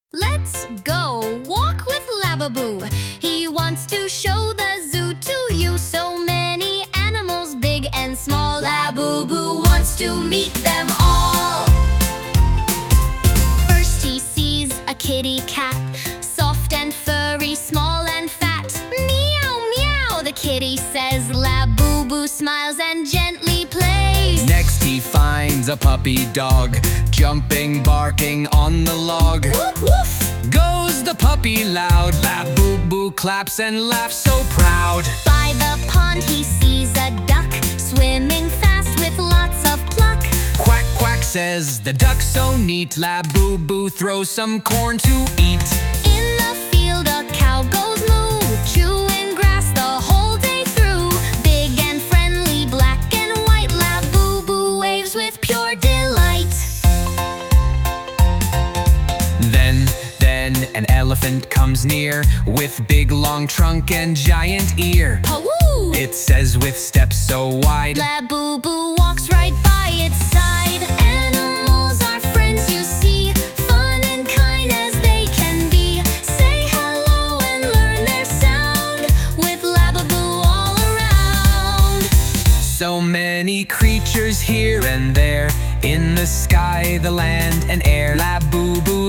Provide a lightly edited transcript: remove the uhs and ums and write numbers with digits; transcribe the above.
Let's go walk with Lababoo. He wants to show the zoo to you. So many animals, big and small. Lababoo wants to meet them all. First he sees a kitty cat, soft and furry, small and fat. Meow, meow, the kitty says. Lababoo smiles and gently plays. Next he finds a puppy dog, jumping, barking on the log. Woof, woof. Goes the puppy loud, Lababoo claps and laughs so proud. By the pond he sees a duck, swimming fast with lots of pluck. Quack, quack, says the duck so neat. Lababoo throws some corn to eat. In the field a cow goes moo, chewing grass the whole day through. Big and friendly, black and white, Lababoo waves with pure delight. Then an elephant comes near, with big long trunk and giant ear. Pawoo! It says with steps so wide, Lababoo walks right by its side. Animals are friends, you see, fun and kind as they can be. Say hello and learn their sound, with Lababoo all around. so many creatures here and there, in the sky, the land, and air. Lababoo